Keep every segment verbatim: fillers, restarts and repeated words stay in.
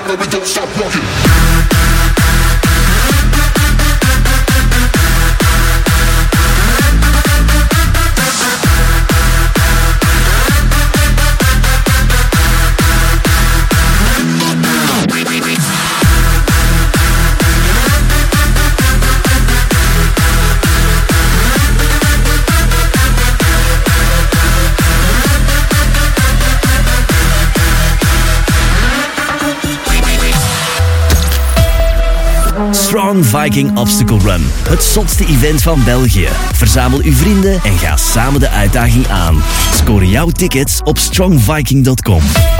and we don't stop rocking. Strong Viking Obstacle Run. Het zotste event van België. Verzamel uw vrienden en ga samen de uitdaging aan. Score jouw tickets op strong viking dot com.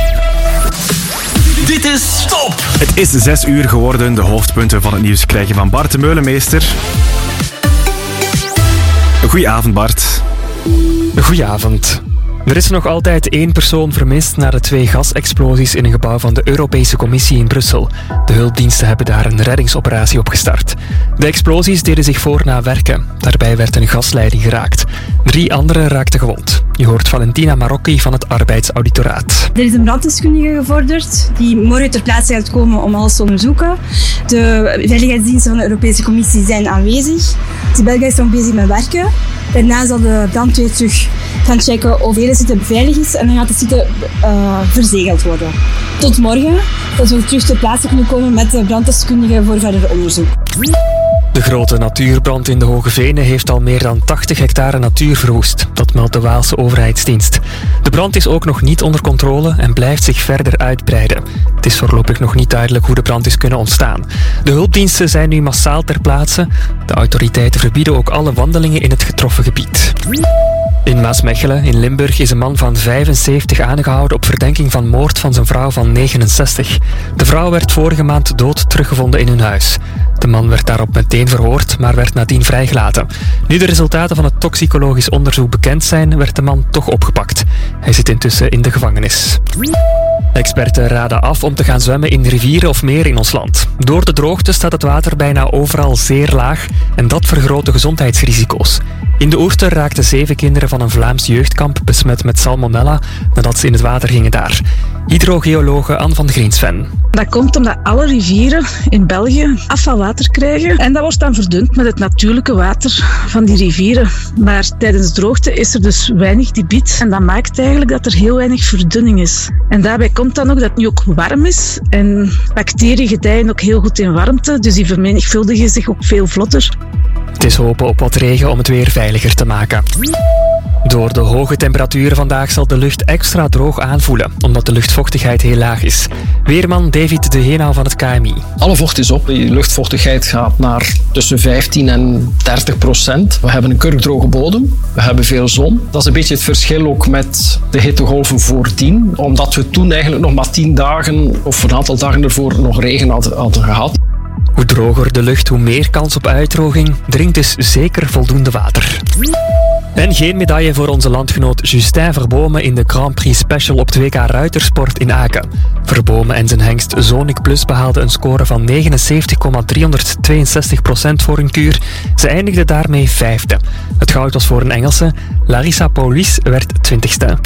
Dit is Stop! Het is zes uur geworden. De hoofdpunten van het nieuws krijgen van Bart de Meulemeester. Goedenavond, Bart. Goedenavond. Er is nog altijd één persoon vermist na de twee gasexplosies in een gebouw van de Europese Commissie in Brussel. De hulpdiensten hebben daar een reddingsoperatie opgestart. De explosies deden zich voor na werken. Daarbij werd een gasleiding geraakt. Drie anderen raakten gewond. Je hoort Valentina Marocchi van het Arbeidsauditoraat. Er is een branddeskundige gevorderd die morgen ter plaatse gaat komen om alles te onderzoeken. De veiligheidsdiensten van de Europese Commissie zijn aanwezig. De Belgen is nog bezig met werken. Daarna zal de brandweer terug gaan checken of de hele site beveiligd is en dan gaat de site uh, verzegeld worden. Tot morgen, dat we terug ter plaatse kunnen komen met de branddeskundige voor verder onderzoek. De grote natuurbrand in de Hoge Venen heeft al meer dan tachtig hectare natuur verwoest. Dat meldt de Waalse overheidsdienst. De brand is ook nog niet onder controle en blijft zich verder uitbreiden. Het is voorlopig nog niet duidelijk hoe de brand is kunnen ontstaan. De hulpdiensten zijn nu massaal ter plaatse. De autoriteiten verbieden ook alle wandelingen in het getroffen gebied. In Maasmechelen, in Limburg, is een man van vijfenzeventig aangehouden op verdenking van moord van zijn vrouw van negenenzestig. De vrouw werd vorige maand dood teruggevonden in hun huis. De man werd daarop meteen verhoord, maar werd nadien vrijgelaten. Nu de resultaten van het toxicologisch onderzoek bekend zijn, werd de man toch opgepakt. Hij zit intussen in de gevangenis. Experten raden af om te gaan zwemmen in rivieren of meren in ons land. Door de droogte staat het water bijna overal zeer laag en dat vergroot de gezondheidsrisico's. In de Oerter raakten zeven kinderen van een Vlaams jeugdkamp besmet met salmonella nadat ze in het water gingen daar. Hydrogeologe Anne van Griensven. Dat komt omdat alle rivieren in België afvalwater krijgen en dat wordt dan verdund met het natuurlijke water van die rivieren. Maar tijdens droogte is er dus weinig debiet en dat maakt eigenlijk dat er heel weinig verdunning is. En daarbij komt dan ook dat het nu ook warm is en bacteriën gedijen ook heel goed in warmte, dus die vermenigvuldigen zich ook veel vlotter. Het is hopen op wat regen om het weer veiliger te maken. Door de hoge temperaturen vandaag zal de lucht extra droog aanvoelen, omdat de luchtvochtigheid heel laag is. Weerman David de Heenau van het K M I. Alle vocht is op. De luchtvochtigheid gaat naar tussen vijftien en dertig procent. We hebben een kurkdroge bodem. We hebben veel zon. Dat is een beetje het verschil ook met de hittegolven voordien, omdat we toen eigenlijk nog maar tien dagen of een aantal dagen ervoor nog regen hadden, hadden gehad. Hoe droger de lucht, hoe meer kans op uitdroging. Drink dus zeker voldoende water. En geen medaille voor onze landgenoot Justin Verbomen in de Grand Prix Special op het W K Ruitersport in Aken. Verbomen en zijn hengst Zonic Plus behaalden een score van negenenzeventig komma driehonderdtweeënzestig procent voor een kuur. Ze eindigden daarmee vijfde. Het goud was voor een Engelse. Larissa Paulis werd twintigste.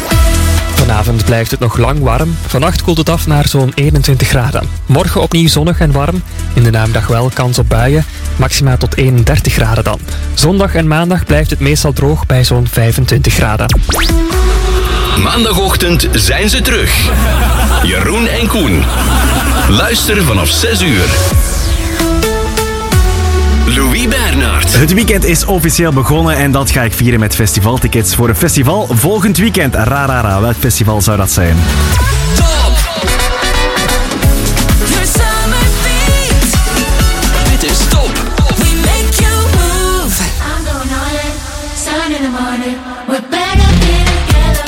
Vanavond blijft het nog lang warm. Vannacht koelt het af naar zo'n eenentwintig graden. Morgen opnieuw zonnig en warm. In de namiddag wel kans op buien. Maxima tot eenendertig graden dan. Zondag en maandag blijft het meestal droog bij zo'n vijfentwintig graden. Maandagochtend zijn ze terug. Jeroen en Koen. Luister vanaf zes uur. Louis Bernard. Het weekend is officieel begonnen en dat ga ik vieren met festivaltickets voor een festival volgend weekend. Rarara, welk festival zou dat zijn? Top! Your summer beat. Dit is Top. We make you move. I'm going all in. Sun in the morning. We're back up here together.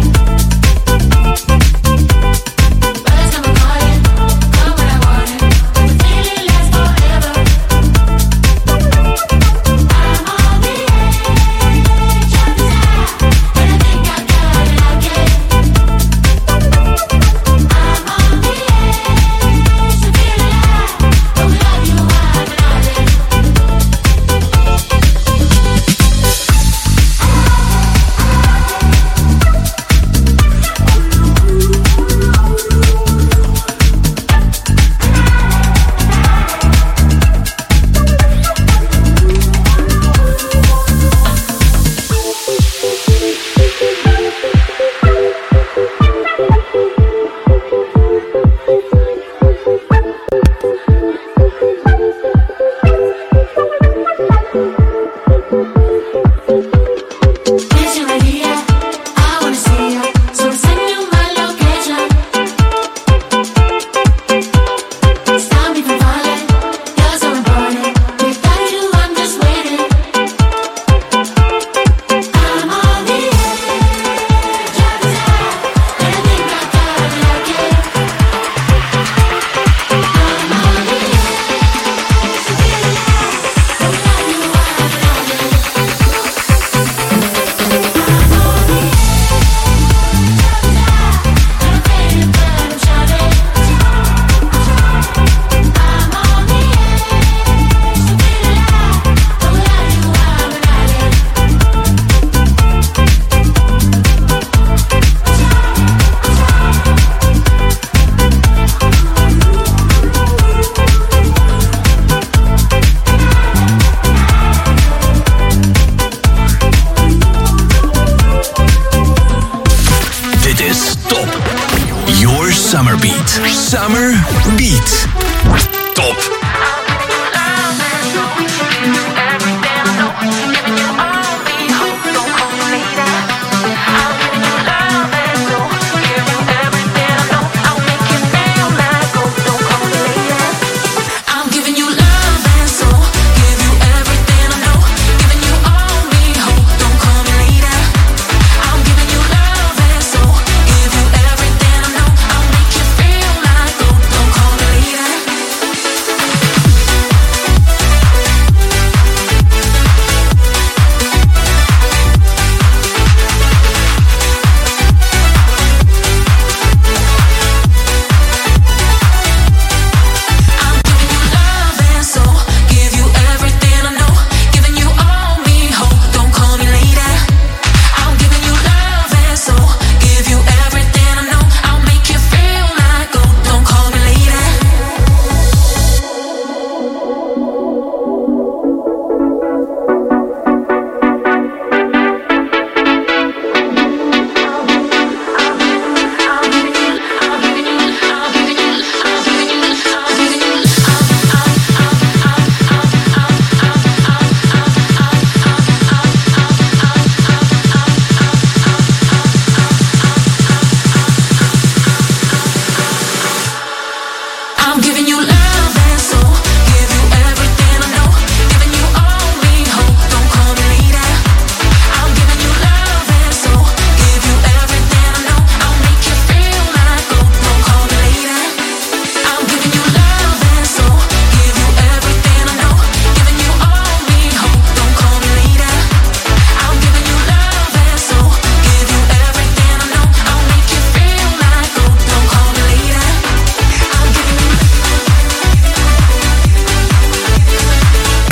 First time I'm calling. Come when I want it. Till it lasts forever. I'm on the edge of desire. And I think I got it again.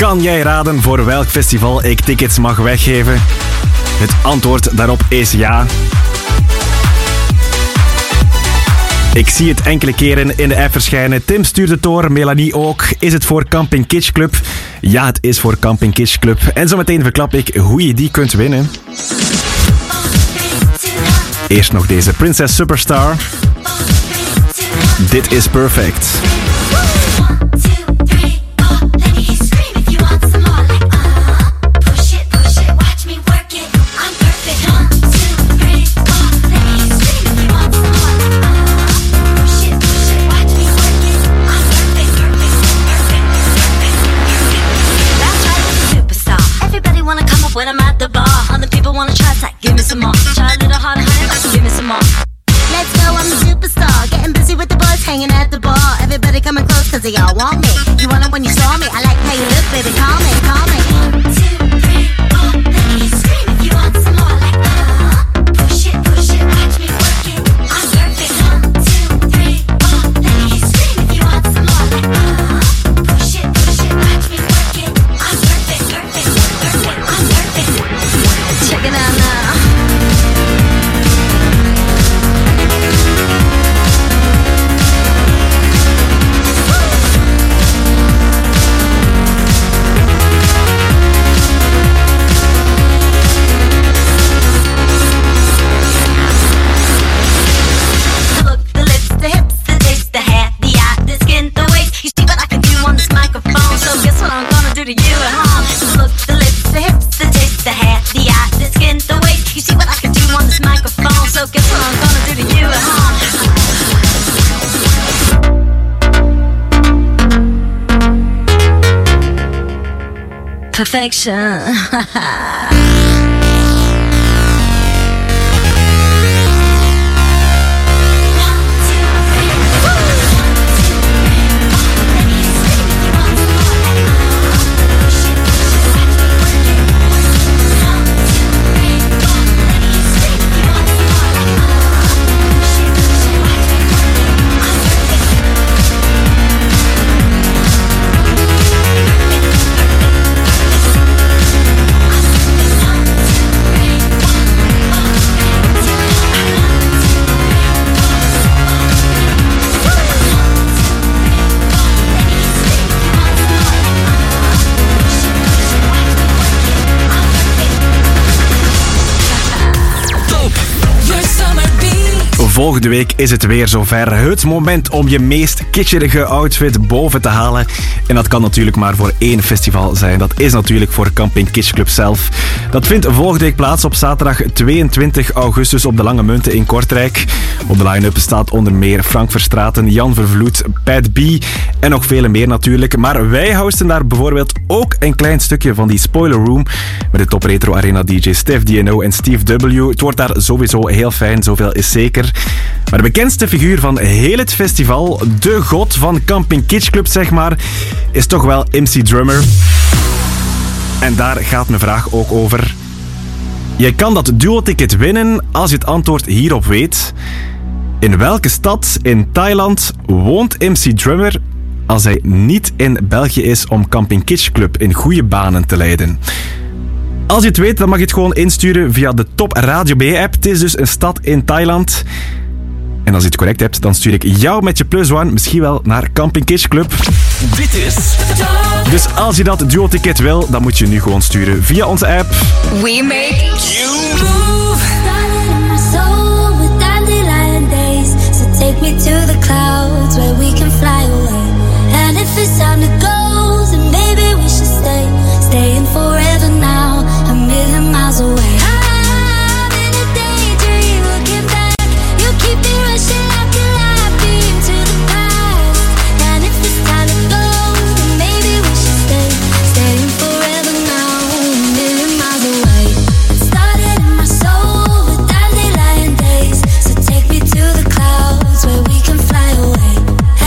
Kan jij raden voor welk festival ik tickets mag weggeven? Het antwoord daarop is ja. Ik zie het enkele keren in de app verschijnen. Tim stuurt het door, Melanie ook. Is het voor Camping Kitsch Club? Ja, het is voor Camping Kitsch Club. En zometeen verklap ik hoe je die kunt winnen. Eerst nog deze Princess Superstar. Dit is Perfect. When I'm at the bar, other people wanna try, it's like, give me some more. Try a little harder, honey, give me some more. Let's go, I'm a superstar, getting busy with the boys, hanging at the bar. Everybody coming close, cause they all want me. You want it when you saw me, I like how you look, baby, call me, call me. One, two, three, four, let me scream if you want some more, like, uh, push it, push it, watch me work it, I'm perfect. One, two, three, four, let me scream if you want some more, like, uh, push it, push it, watch me work it, I'm perfect, perfect, perfect, I'm perfect. Check it out now. To you at home. So look, the lips, the hips, the taste, the hair, the eye, the skin, the waist. You see what I can do on this microphone. So guess what I'm gonna do to you at home. Perfection. Volgende week is het weer zover. Het moment om je meest kitscherige outfit boven te halen. En dat kan natuurlijk maar voor één festival zijn. Dat is natuurlijk voor Camping Kitsch Club zelf. Dat vindt volgende week plaats op zaterdag tweeëntwintig augustus op de Lange Munten in Kortrijk. Op de line-up staat onder meer Frank Verstraeten, Jan Vervloed, Pat B en nog vele meer natuurlijk. Maar wij hosten daar bijvoorbeeld ook een klein stukje van die spoiler room met de Top Retro Arena D J Stef D N O en Steve W. Het wordt daar sowieso heel fijn, zoveel is zeker. Maar de bekendste figuur van heel het festival, de god van Camping Kitsch Club zeg maar, is toch wel M C Drummer. En daar gaat mijn vraag ook over. Je kan dat duo-ticket winnen als je het antwoord hierop weet. In welke stad in Thailand woont M C Drummer als hij niet in België is om Camping Kitsch Club in goede banen te leiden? Als je het weet, dan mag je het gewoon insturen via de Top Radio B-app. Het is dus een stad in Thailand. En als je het correct hebt, dan stuur ik jou met je plus one misschien wel naar Camping Kitsch Club. Dit is... Dus als je dat duo-ticket wil, dan moet je nu gewoon sturen via onze app. We make you move. Started in my soul with dandelion days. So take me to the clouds where we can fly away. And if it's time to go, then maybe we should stay. Staying forever now, a million miles away. I'm in a daydream, looking back. You keep me rushing like a light beam to the past. And if it's time to go, then maybe we should stay. Staying forever now, a million miles away. It started in my soul with dandelion days. So take me to the clouds where we can fly away.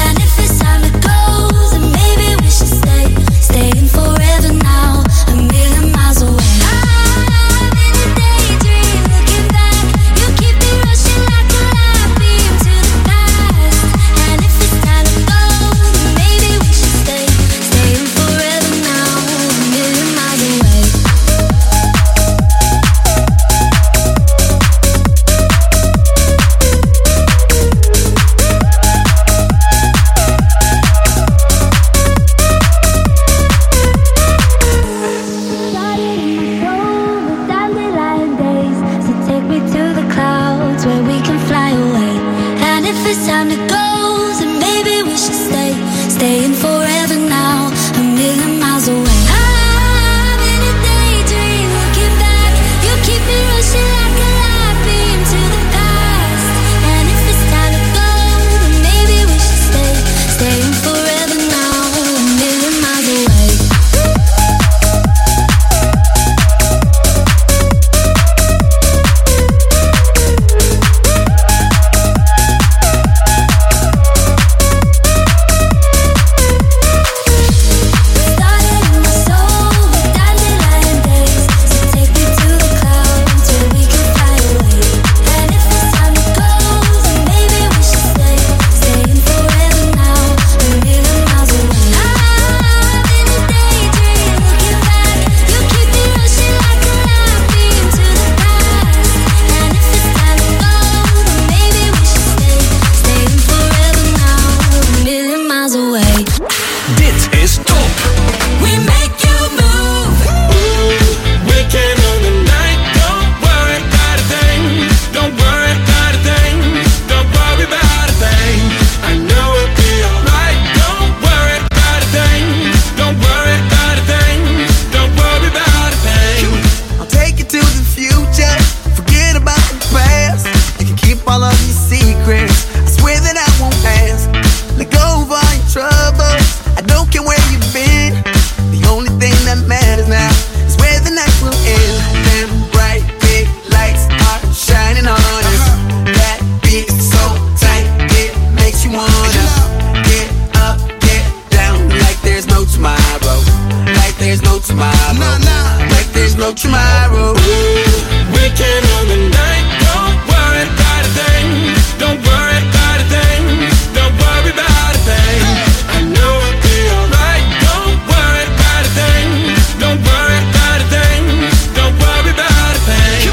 there's no tomorrow. Nah, nah. Like there's no tomorrow. We can own the night. Don't worry about a thing. Don't worry about a thing. Don't worry about a thing. I know it'll be alright. Don't worry about a thing. Don't worry about a thing. Don't worry about a thing.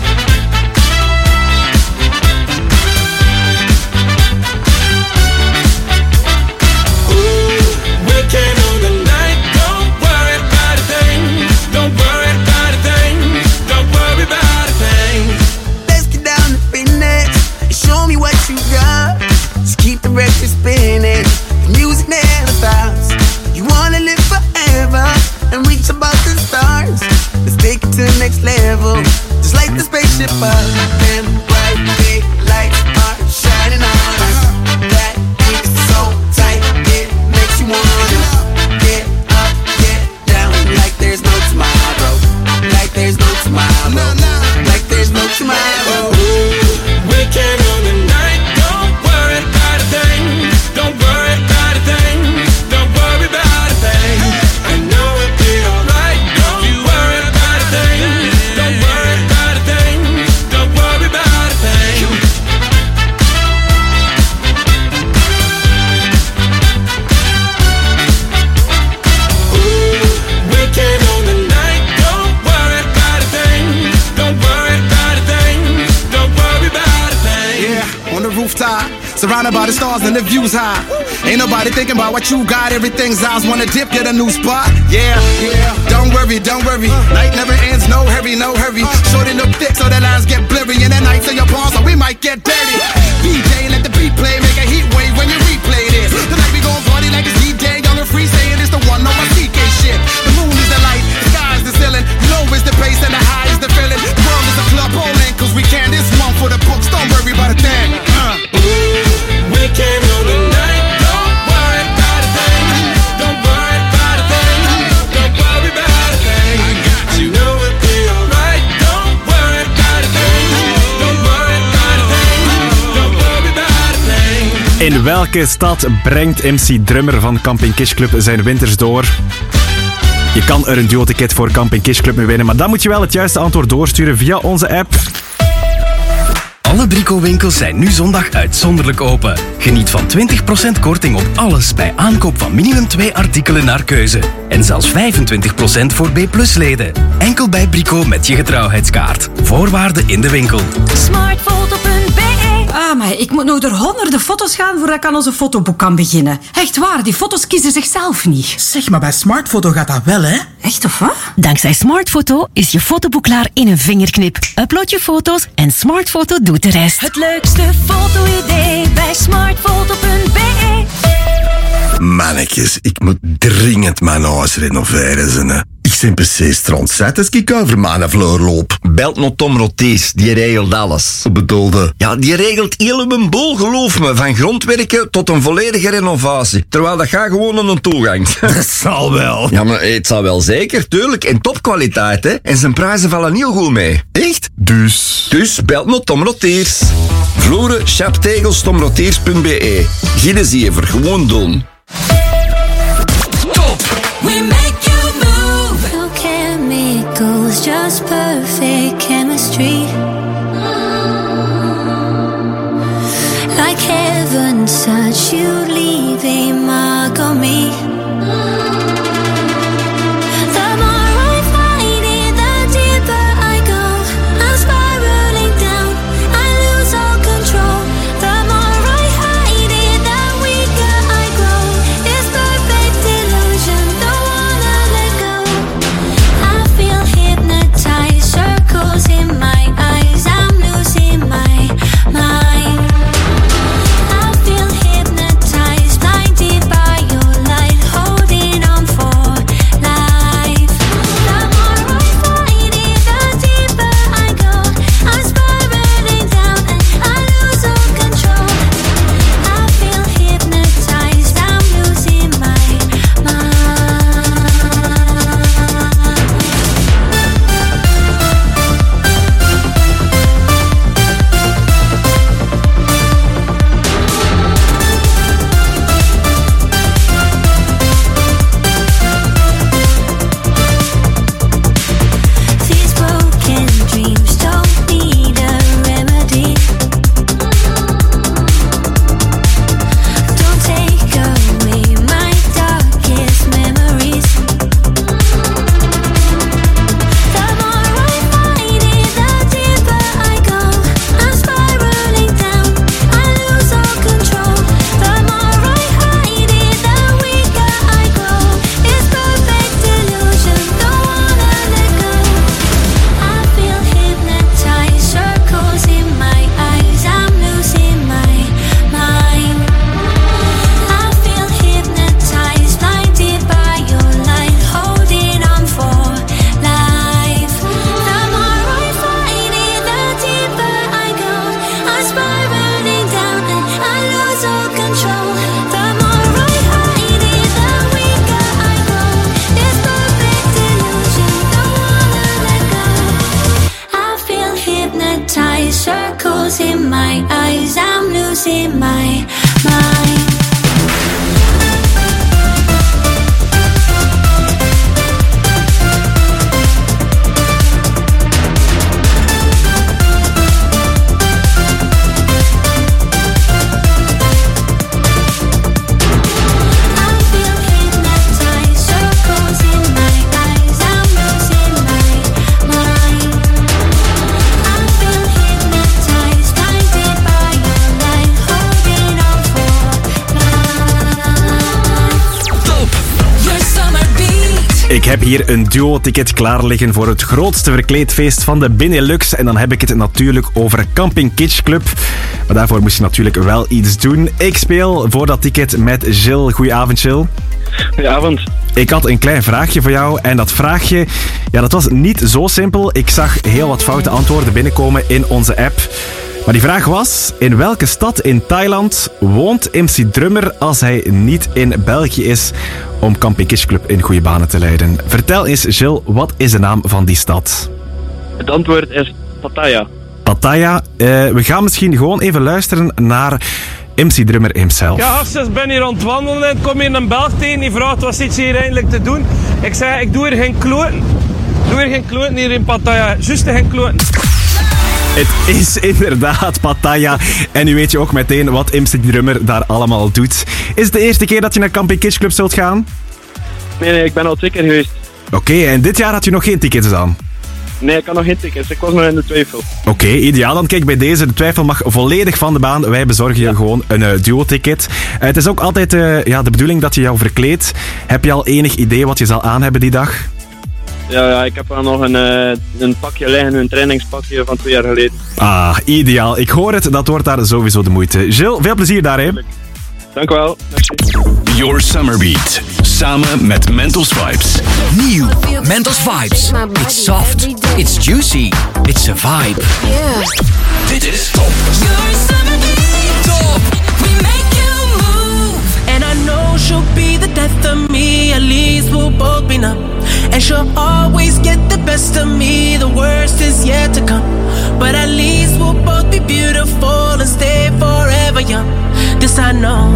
Ooh, we can own the night. Don't worry about a thing. Don't worry about a thing. Don't worry about a thing. Let's get down to business and show me what you got. Just keep the record spinning. The music never stops. You wanna live forever and reach above the stars. Let's take it to the next level. Just like the spaceship up. Them bright big lights are shining on us. That beat is so tight, it makes you wanna get up, get down. Like there's no tomorrow. Like there's no tomorrow. Like there's no tomorrow. We can own the night. Don't worry about a thing. Don't worry about a thing. Don't worry about a thing. I know it'll be alright. Don't worry about a thing. Don't worry about a thing. Don't worry about a thing. Ooh, we can own the night. Don't worry about a thing. Don't worry about a thing. Don't worry about a thing. Yeah, on the rooftop, surrounded by the stars and the views high. Ain't nobody thinking about what you got. Everything's ours. Wanna dip, get a new spot. Yeah, yeah. Don't worry, don't worry. Night never ends. No hurry, no hurry. Shorty look thick, so the lines get blurry. And the nights in your palms, so we might get dirty. D J, let the beat play, make a heat wave when you replay this. Tonight we gon' party like it's D J, young and free, saying it's the one on my C K shit. The moon is the light, the sky is the ceiling. You know it's the bass and the high is the feeling. The world is a club bowling, cause we can. This one for the books. Don't worry about a thing. Uh. We can own the night. Don't worry about a thing. Don't worry about a thing. Don't worry about a thing. You know it'll be alright. Don't worry about a thing. Don't worry about a thing. Don't worry about a thing. In welke stad brengt M C Drummer van Camping Kids Club zijn winters door? Je kan er een duo-ticket voor Camping Kids Club mee winnen, maar dan moet je wel het juiste antwoord doorsturen via onze app. Alle Brico-winkels zijn nu zondag uitzonderlijk open. Geniet van twintig procent korting op alles bij aankoop van minimum twee artikelen naar keuze. En zelfs vijfentwintig procent voor B plus leden. Enkel bij Brico met je getrouwheidskaart. Voorwaarden in de winkel. Smartfoto punt b e. Ah, maar ik moet nog door honderden foto's gaan voordat ik aan onze fotoboek kan beginnen. Echt waar, die foto's kiezen zichzelf niet. Zeg, maar bij Smartfoto gaat dat wel, hè? Echt of wat? Dankzij Smartfoto is je fotoboek klaar in een vingerknip. Upload je foto's en Smartfoto doet de rest. Het leukste foto-idee bij Smartfoto punt b e. Mannetjes, ik moet dringend mijn huis renoveren. Zin. Ik ben precies stront als ik over mijn vloer loop. Belt nog Tom Rotees, die regelt alles. Wat bedoelde? Ja, die regelt heel mijn boel, geloof me. Van grondwerken tot een volledige renovatie. Terwijl dat gaat gewoon aan een toegang. Dat zal wel. Ja, maar het zal wel zeker, tuurlijk. En topkwaliteit, hè. En zijn prijzen vallen heel goed mee. Echt? Dus? Dus belt nog Tom Rotees. Vloeren, chaptegels, tomroteers punt b e. Gillen zie je voor gewoon doen. Top! We make you move! No chemicals, just perfect chemistry. Like heaven touch, you leave a mark on me. The more I find it, the deeper I go. I'm spiraling down, I lose all control. The more I hide it, the weaker I grow. It's Ik heb hier een duo-ticket klaar liggen voor het grootste verkleedfeest van de Benelux. En dan heb ik het natuurlijk over Camping Kitsch Club. Maar daarvoor moest je natuurlijk wel iets doen. Ik speel voor dat ticket met Gilles. Goedenavond, Gilles. Goedenavond. Ik had een klein vraagje voor jou. En dat vraagje, ja, dat was niet zo simpel. Ik zag heel wat foute antwoorden binnenkomen in onze app. Maar die vraag was, in welke stad in Thailand woont M C Drummer als hij niet in België is om Camping Kitsch Club in goede banen te leiden? Vertel eens, Gilles, wat is de naam van die stad? Het antwoord is Pattaya. Pattaya. Uh, we gaan misschien gewoon even luisteren naar M C Drummer himself. Ja, gastjes, ik ben hier aan het wandelen en kom hier een Belg tegen die vraagt wat zit je hier eigenlijk te doen. Ik zei, ik doe hier geen kloten. Ik doe hier geen kloten hier in Pattaya. Juist geen kloten. Het is inderdaad Pattaya. En nu weet je ook meteen wat M C Drummer daar allemaal doet. Is het de eerste keer dat je naar Camping Kitsch Club zult gaan? Nee, nee, ik ben al twee keer geweest. Oké, okay, en dit jaar had je nog geen tickets aan? Nee, ik had nog geen tickets. Ik was nog in de twijfel. Oké, okay, ideaal. Dan kijk, bij deze, de twijfel mag volledig van de baan. Wij bezorgen je ja. gewoon een uh, duo-ticket. Uh, het is ook altijd uh, ja, de bedoeling dat je jou verkleedt. Heb je al enig idee wat je zal aan hebben die dag? Ja, ja, ik heb wel nog een, uh, een pakje liggen, een trainingspakje van twee jaar geleden. Ah, ideaal. Ik hoor het, dat wordt daar sowieso de moeite. Gilles, veel plezier daar, hè. Dank u wel. Your Summer Beat. Samen met Mentos Vibes. Nieuw. Mentos Vibes. It's soft. It's juicy. It's a vibe. Yeah. Dit is Top. Your Summer Beat. Top. We make you move. And I know she'll be the death of me. At least we'll both be numb. And she'll always get the best of me. The worst is yet to come. But at least we'll both be beautiful and stay forever young. This I know,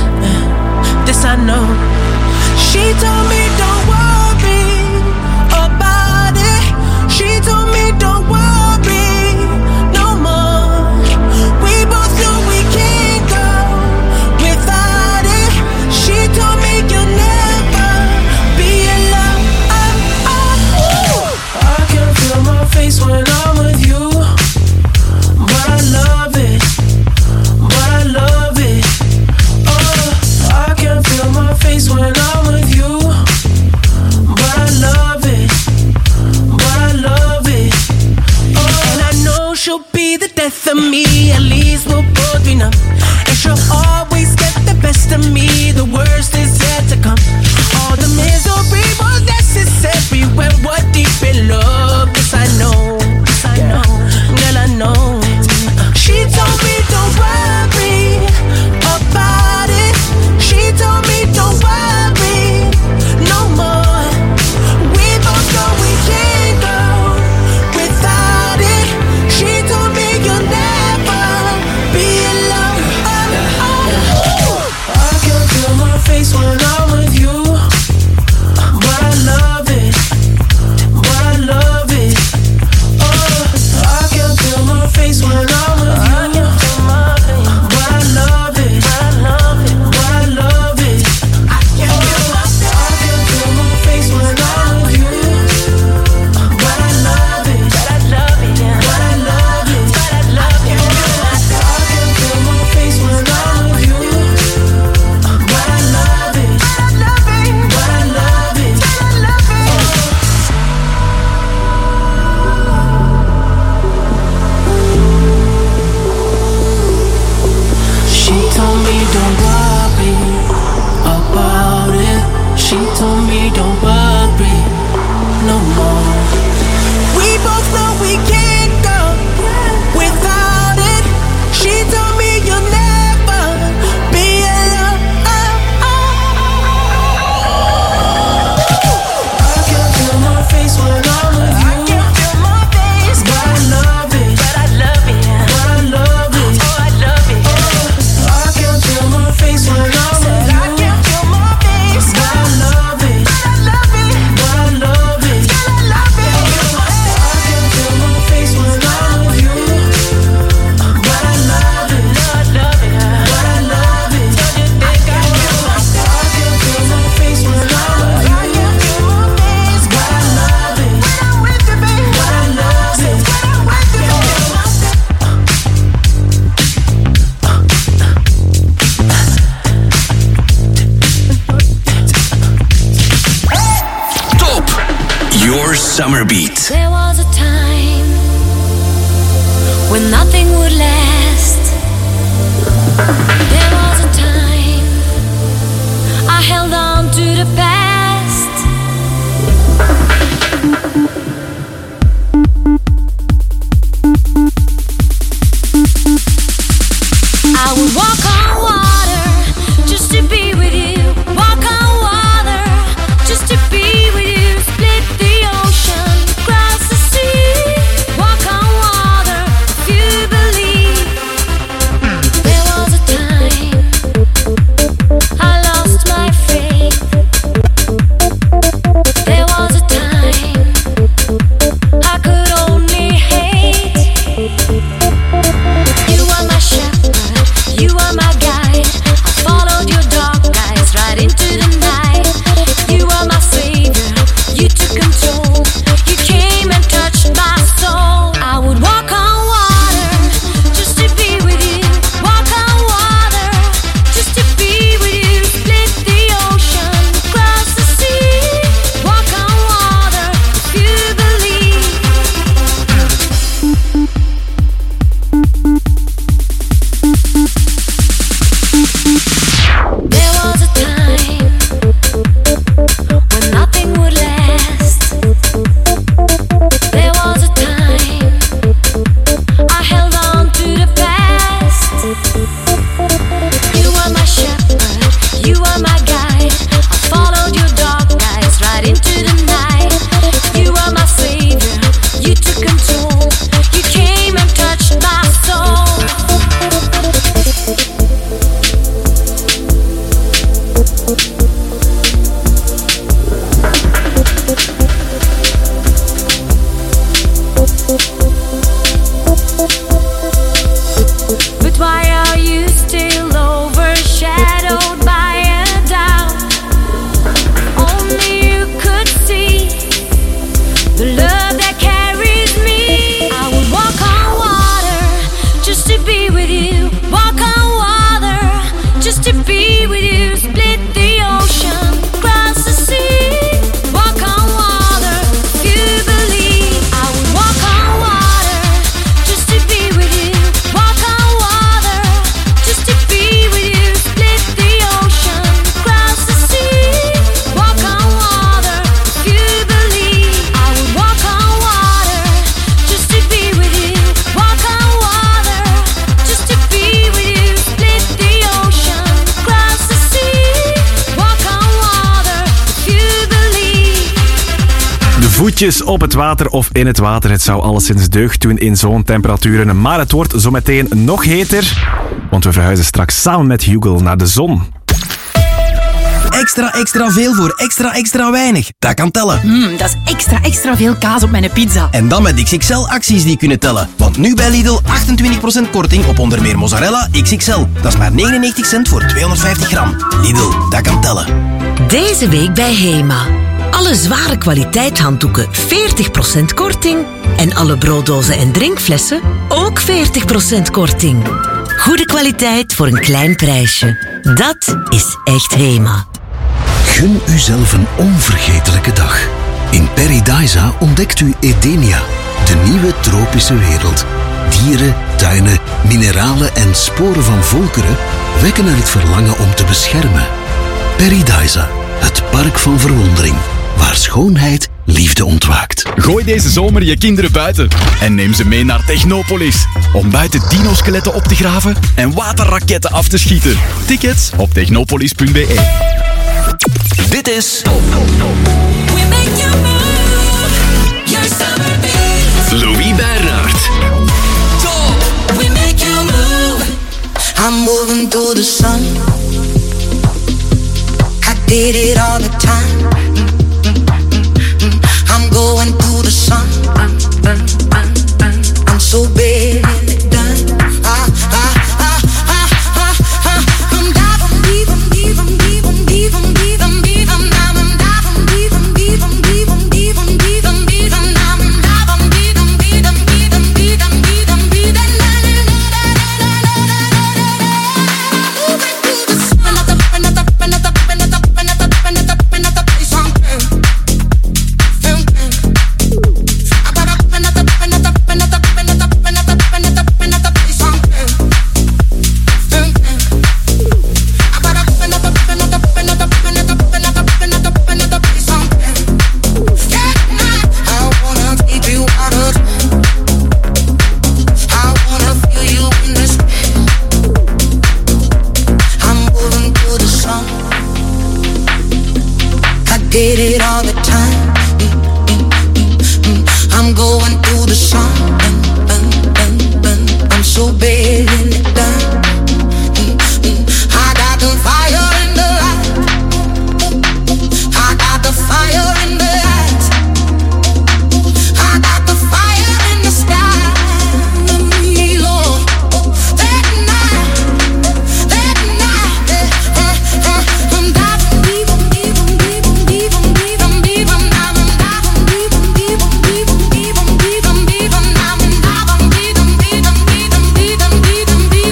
this I know. She told me don't worry about it. She told me don't worry no more. We both know we can't go without it. She told me you'll never be alone. Oh, oh. I can feel my face when I'm with you, but I love it, but I love it. Oh, I can feel my face when I'm with you, but I love it, but I love it. Oh, and I know she'll be the death of me. At least we'll both be numb. And she'll always get the best of me. The worst is yet to come. All the misery was necessary when we're deep in love. Yes, I know, yes, I know, girl, I know. She told me don't worry about it. She told me don't worry no more. We both know we can't go without it. She told me you'll never be alone. Oh, oh, oh. I can feel my face when I'm with you, but I love it, but I love it. Oh, I can feel my face when I'm with you, but I love it, but I love it, but I love it. I can feel my face when I'm with you, but I love it, but I love it, but I love it, but I love it. I can feel my face when I'm with you, but I love it, but I love it, but I love it, but I love it. She told me don't worry about it. She told me don't worry no more. We both know we can't go without it. She told me you'll never be alone. I can feel my face when I'm with you. I can feel my face, but I love it, but I love it, but I love it. Oh, I love it. Oh, I can feel my face when I'm with you. I can feel my face, but I love it, but I love it. Your Summer Beat. There was a time when nothing would last. There was a time I held on to the past. I would walk on water just to be with you. Walk on water just to be with you. Split the ocean, cross the sea. Walk on water if you believe. There was a time I lost my faith. There was a time I could only hate. You are my shepherd, you are my guide. I followed your dark eyes right into the night. You are my savior, you took control. You came and touched my soul. I would walk on water just to be with you. Walk on water just to be with you. Split the ocean, cross the sea. Walk on water if you believe. There was a time when nothing would last. There was a time I held on to the past. You are my shepherd, you are my guide. I followed your dark eyes right into the night. You are my savior, you took control. You came and touched my soul. But why are you still overshadowed by a doubt? Only you could see the love that carries me. I would walk on water just to be with you. Walk on water just to be with you. Split the ocean, cross the sea. Walk on water if you believe. I would walk on water just to be with you. Walk on water just to be with you. Split the ocean, cross the sea. Walk on water if you believe. I would walk on water just to be with you. Walk on water just to be with you. Split the ocean, cross the sea. Walk on water if you believe. De voetjes op het water of in het water, het zou alleszins deugd doen in zo'n temperaturen. Maar het wordt zometeen nog heter, want we verhuizen straks samen met Hugel naar de zon. Extra, extra veel voor extra, extra weinig. Dat kan tellen. Mmm, dat is extra, extra veel kaas op mijn pizza. En dan met X X L-acties die kunnen tellen. Want nu bij Lidl achtentwintig procent korting op onder meer mozzarella X X L. Dat is maar negenennegentig cent voor tweehonderdvijftig gram. Lidl, dat kan tellen. Deze week bij Hema. Alle zware kwaliteit handdoeken veertig procent korting. En alle brooddozen en drinkflessen ook veertig procent korting. Goede kwaliteit voor een klein prijsje. Dat is echt Hema. Gun uzelf een onvergetelijke dag. In Paradisa ontdekt u Edenia, de nieuwe tropische wereld. Dieren, tuinen, mineralen en sporen van volkeren wekken er het verlangen om te beschermen. Paradisa, het park van verwondering, waar schoonheid liefde ontwaakt. Gooi deze zomer je kinderen buiten en neem ze mee naar Technopolis. Om buiten dino-skeletten op te graven en waterraketten af te schieten. Tickets op technopolis punt b e. Dit is Louis Bernard. We make you move. I'm moving through the sun. I did it all the time. I'm going through the sun. I'm so bad done. Ah, ah, ah, ah, ah, ah. I'm diving deep, I'm deep, I'm deep, I'm deep, I'm deep, I'm deep, I'm down, I'm diving deep, I'm deep, I'm deep, I'm deep, I'm deep, I'm deep, I'm down, I'm diving deep, I'm deep, I'm deep, I'm deep, I'm deep, I'm deep, and moving through the sun. all the time. I'm going through the song. I'm so bad in it done. I got the fire in the eyes. I got the fire in the eyes. I got the fire in the sky. Lord, that night, that night, uh, uh, I'm diving deep, deep, deep, deep, deep, deep, deep, I'm diving, diving deep, deep, deep, deep, deep, deep, I'm diving, diving deep, deep, deep, deep, deep, deep, deep,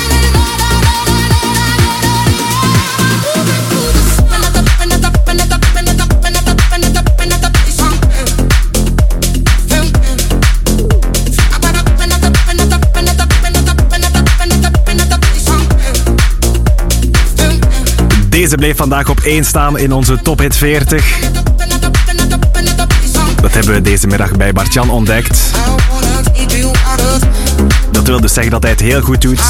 Deze bleef vandaag op één staan in onze Top Hit veertig. Dat hebben we deze middag bij Bart-Jan ontdekt. Dat wil dus zeggen dat hij het heel goed doet.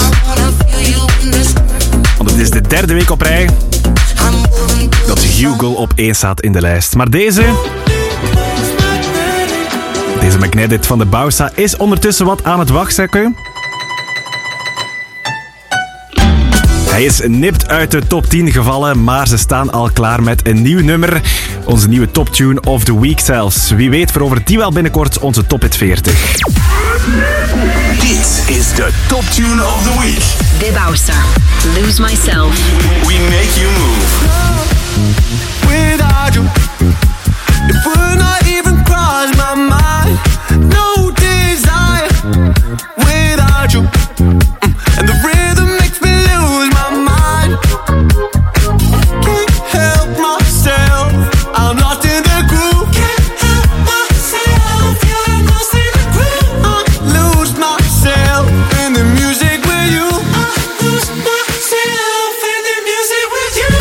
Want het is de derde week op rij dat Hugo op één staat in de lijst. Maar deze... Deze Magnetic van de Bausa is ondertussen wat aan het wegzakken. Hij is nipt uit de top tien gevallen, maar ze staan al klaar met een nieuw nummer. Onze nieuwe toptune of the week zelfs. Wie weet verovert die wel binnenkort onze Top Hit veertig. Dit is de toptune of the week. De Bausa, Lose Myself. We make you move. Without you, it would not even cross my mind. No desire without you. And the rhythm makes me lose my mind. Can't help myself, I'm lost in the groove. Can't help myself, yeah, I'm lost in the groove. I lose myself in the music with you. I lose myself in the music with you.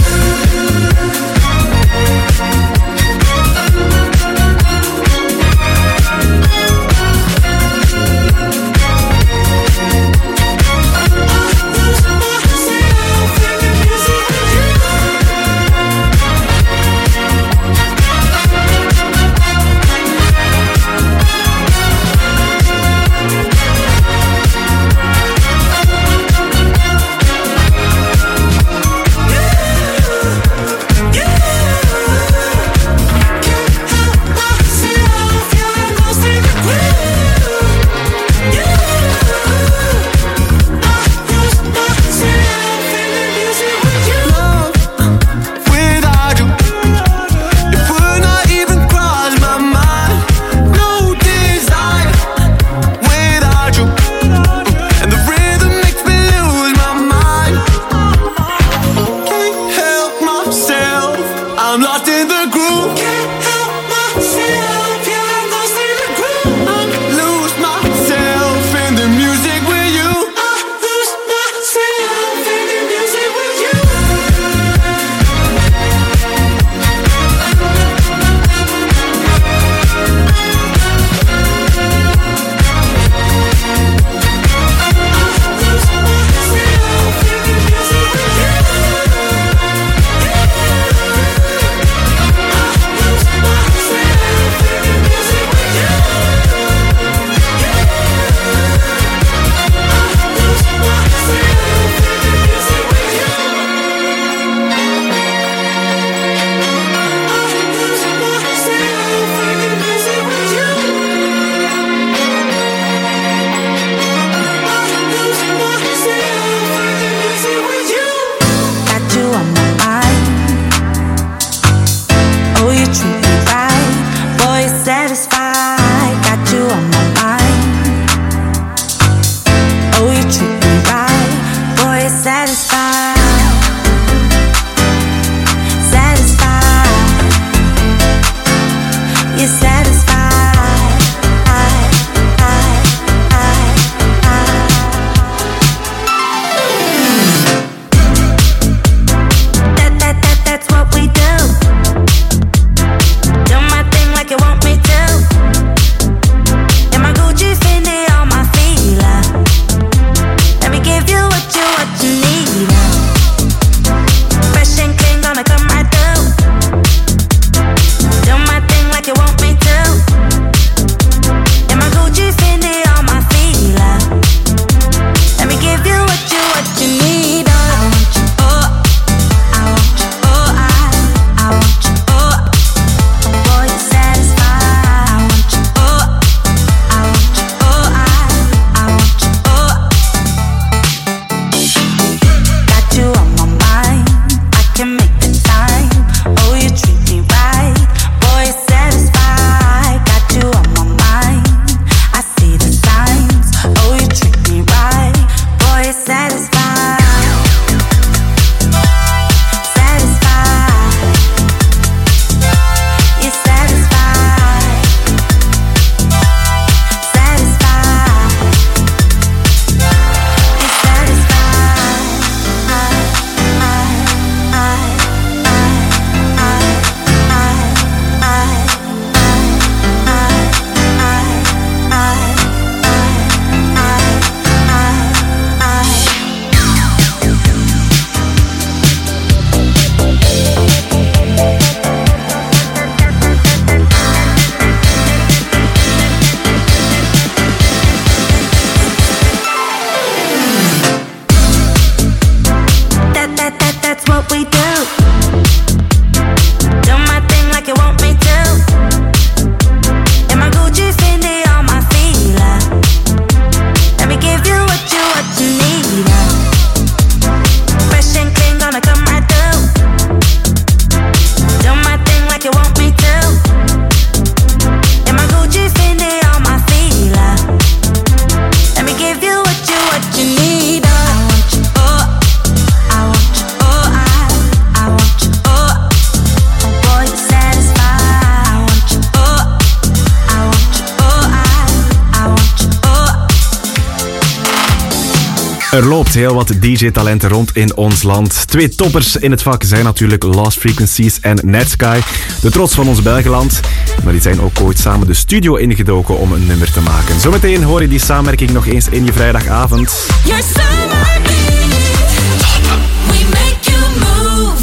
Er loopt heel wat D J-talenten rond in ons land. Twee toppers in het vak zijn natuurlijk Lost Frequencies en Netsky. De trots van ons Belgeland. Maar die zijn ook ooit samen de studio ingedoken om een nummer te maken. Zometeen hoor je die samenwerking nog eens in je vrijdagavond. Your summer beat, we make you move.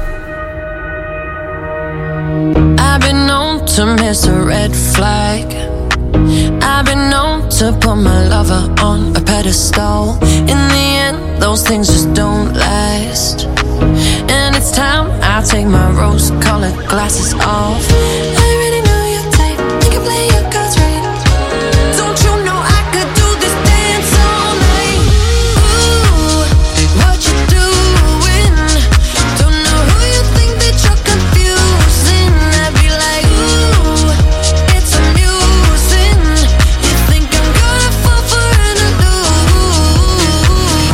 I've been known to miss a red flag. I've been known to put my lover on a pedestal. In the end, those things just don't last. And it's time I take my rose-colored glasses off. I already know your type, you can play your cards right. Don't you know I could do this dance all night? Ooh, what you doing? Don't know who you think that you're confusing. I'd be like, ooh, it's amusing. You think I'm gonna fall for an illusion?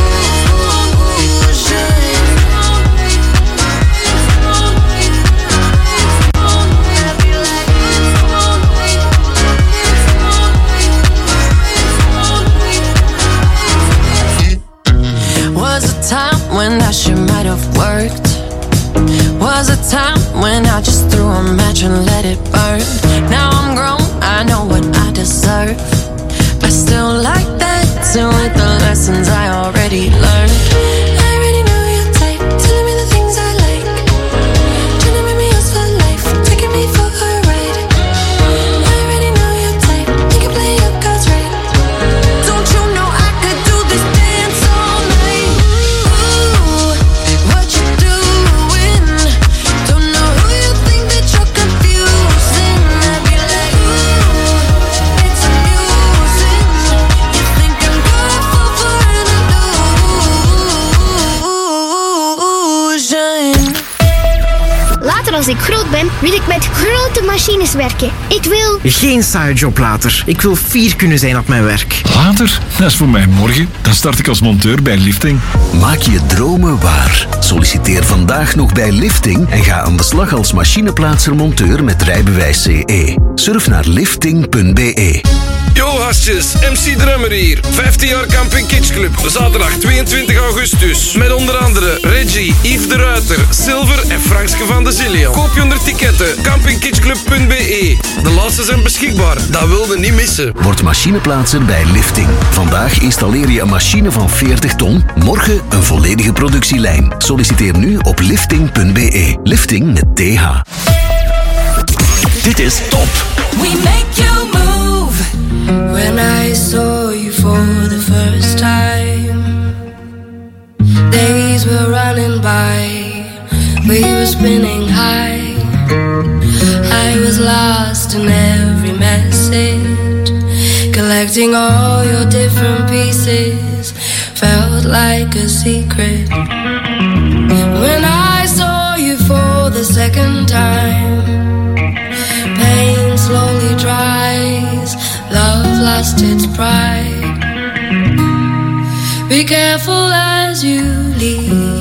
Was a time when that shit might have worked. Was a time when I just threw a match and let it burn. Now I'm grown, I know what I deserve. I still like that, so with the lessons I already learned. I already know your type, telling me the things I like. Trying to make me yours for life, taking me for a ride. I already know your type, you can play your cards right. Don't you know I could do this dance all night? Ooh, what you doing? Don't know who you think that you're confusing. I'd be like, ooh, it's amusing. You think I'm gonna fall for an illusion? Later als ik groot ben, wil ik met grote machines werken. Ik wil... Geen saaie job later. Ik wil fier kunnen zijn op mijn werk. Later? Dat is voor mij morgen. Dan start ik als monteur bij Lifting. Maak je dromen waar. Solliciteer vandaag nog bij Lifting en ga aan de slag als machineplaatser-monteur met rijbewijs C E. Surf naar lifting punt b e. Yo gastjes, M C Drummer hier. vijftien jaar Camping Kitsch Club. Zaterdag tweeëntwintig augustus. Met onder andere Reggie, Yves de Ruiter, Silver en Frankske van de Zillion. Koop je onder ticketten. camping kitsch club punt b e. De laatste zijn beschikbaar. Dat wilde niet missen. Word machineplaatser bij Lifting. Vandaag installeer je een machine van veertig ton. Morgen een volledige productielijn. Solliciteer nu op lifting punt b e. Lifting met T H. Dit is Top. We make you move. When I saw you for the first time, days were running by, we were spinning high. I was lost in every message, collecting all your different pieces, felt like a secret. When I saw you for the second time, pain slowly dries, love lost its pride. Be careful as you leave.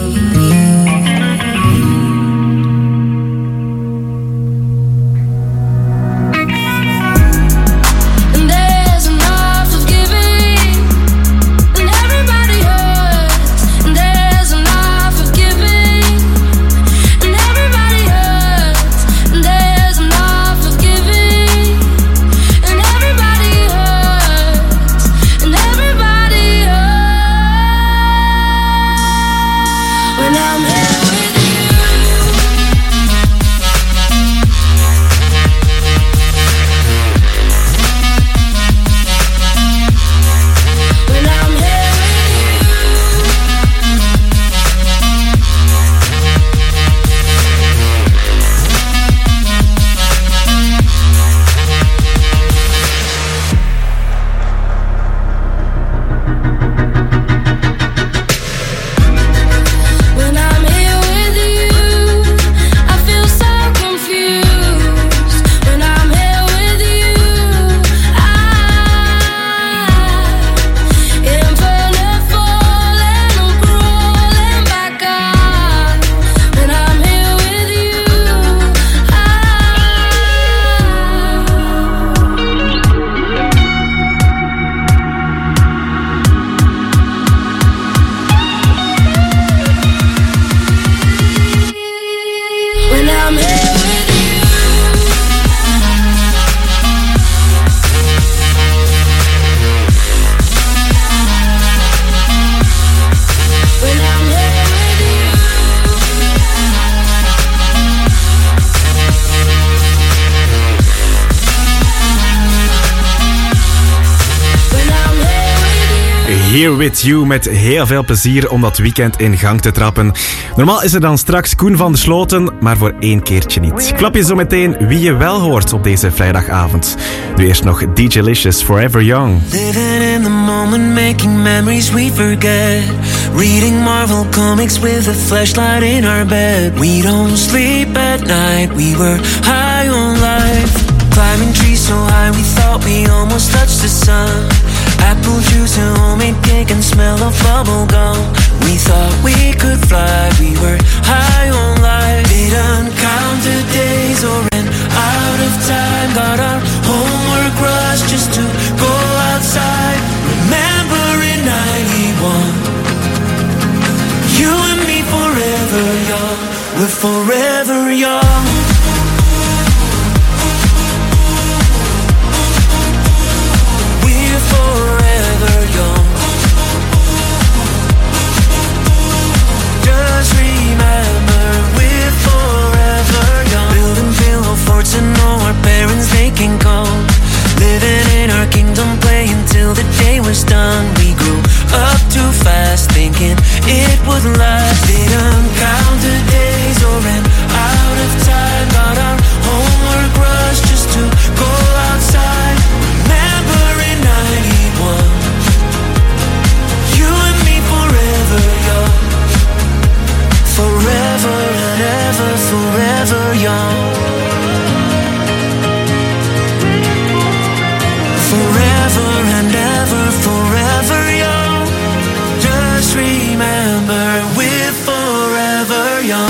Here With You met heel veel plezier om dat weekend in gang te trappen. Normaal is er dan straks Koen van der Sloten, maar voor één keertje niet. Klap je zo meteen wie je wel hoort op deze vrijdagavond. Nu eerst nog D J Licious, Forever Young. Living in the moment, making memories we forget. Reading Marvel comics with a flashlight in our bed. We don't sleep at night, we were high on life. Climbing trees so high we thought we almost touched the sun. Apple juice and homemade cake and smell of bubble gum. We thought we could fly, we were high on life. Didn't count the days or ran out of time. Got our homework rush just to go outside. Remember in ninety-one, you and me forever young. We're forever young. Forever young. Just remember we're forever young. Building pillow forts and know our parents they can come. Living in our kingdom, playing till the day was done. We grew up too fast, thinking it would last. Didn't count the days or ran out of time. Got our homework rush just to go outside. Remember in ninety-one, you and me forever young. Forever and ever, forever young. Forever and ever, forever young. Just remember we're forever young.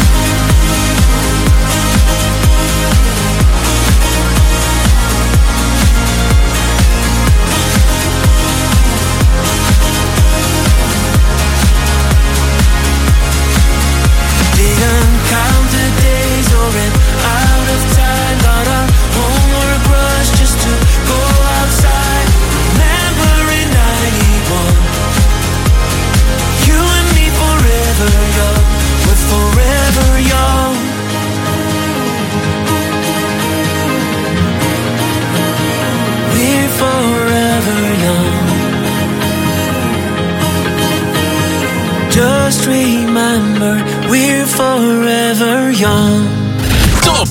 Didn't count the days or ran out of time. Got our homework rush just to go outside. Remember in ninety-one, you and me forever young. We're forever young. We're forever young. Just remember we're forever young. Top!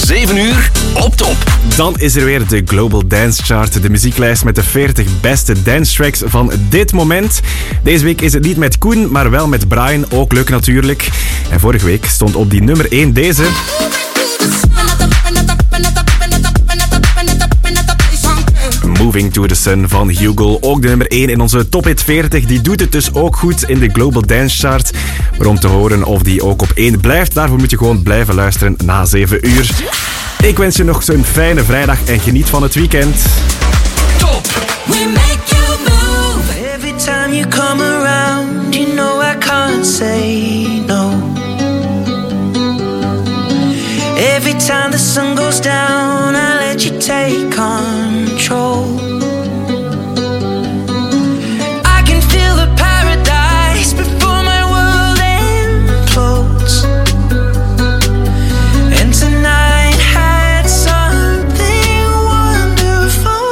zeven uur op top. Dan is er weer de Global Dance Chart, de muzieklijst met de veertig beste dance tracks van dit moment. Deze week is het niet met Koen, maar wel met Brian, ook leuk natuurlijk. En vorige week stond op die nummer één deze. Moving to the Sun van Hugo, ook de nummer één in onze Top Hit veertig. Die doet het dus ook goed in de Global Dance Chart. Maar om te horen of die ook op één blijft, daarvoor moet je gewoon blijven luisteren na zeven uur. Ik wens je nog zo'n fijne vrijdag en geniet van het weekend. Top! We make you move. Every time you come around, you know I can't say no. Every time the sun goes down, I let you take control. I can feel the paradise before my world implodes. And tonight had something wonderful.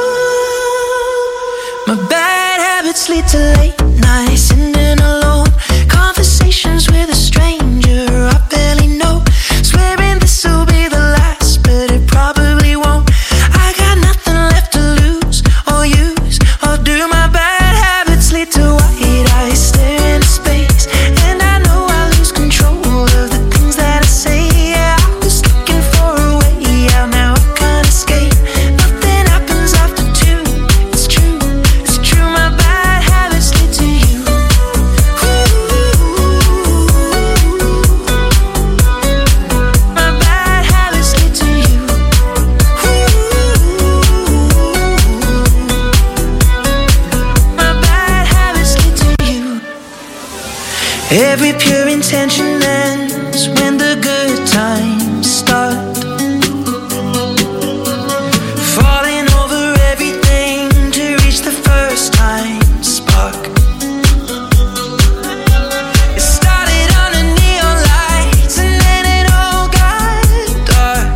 My bad habits lead to late nights, sitting alone, conversations with a stranger I barely know. Swearing this will be the last, but it probably won't. I got nothing left to lose or use or do. My bad habits lead to white eyes staring into space, and I know I lose control of the things that I say. Yeah, I was looking for a way out, now I can't escape. Nothing happens after two. It's true, it's true. My bad habits lead to you. My bad habits lead to you. My bad habits lead to you. Every pure intention ends when the good times start. Falling over everything to reach the first time spark. It started under neon lights and then it all got dark.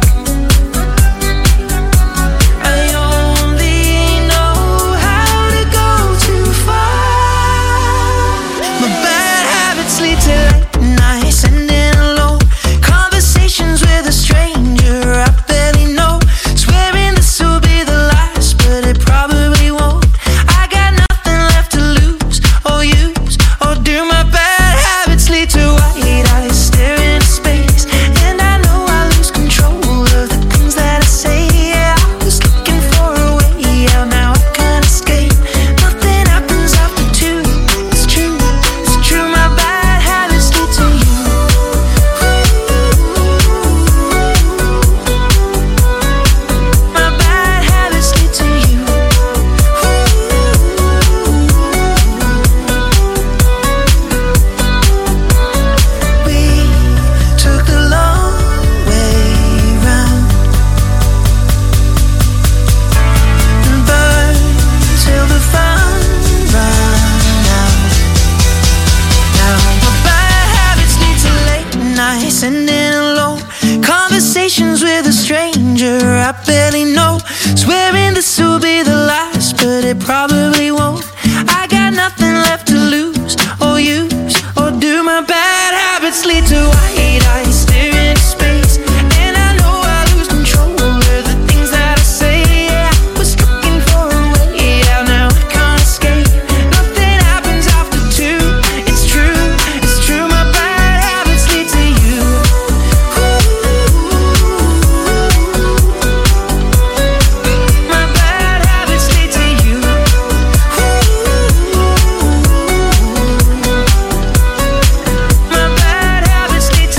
I only know how to go too far. My bad habits lead to late nights, ending alone, conversations with a stranger I barely know. Swearing this will be the last, but it probably won't. I got nothing left to lose or use or do. My bad habits lead to white eyes staring into space, and I know I lose control of the things that I say. Yeah, I was looking for a way out, now I can't escape. Nothing happens after two. It's true, it's true. My bad habits lead to you. My bad habits lead to you. We took the long way round and burned till the fun ran out. Now my bad habits lead to late nights, ending alone, conversations with a stranger I barely know. Swearing this will be the last, but it probably won't. I got nothing left to lose or use or do. My bad habits lead to white eyes staring into space, and I know I lose control of the things that I say. Yeah, I was looking for a way out, now I can't escape. Nothing happens after two. It's true, it's true. My bad habits lead to you. My bad habits lead to you. My bad habits lead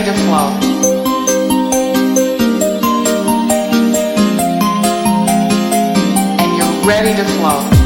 to flow. And you're ready to flow.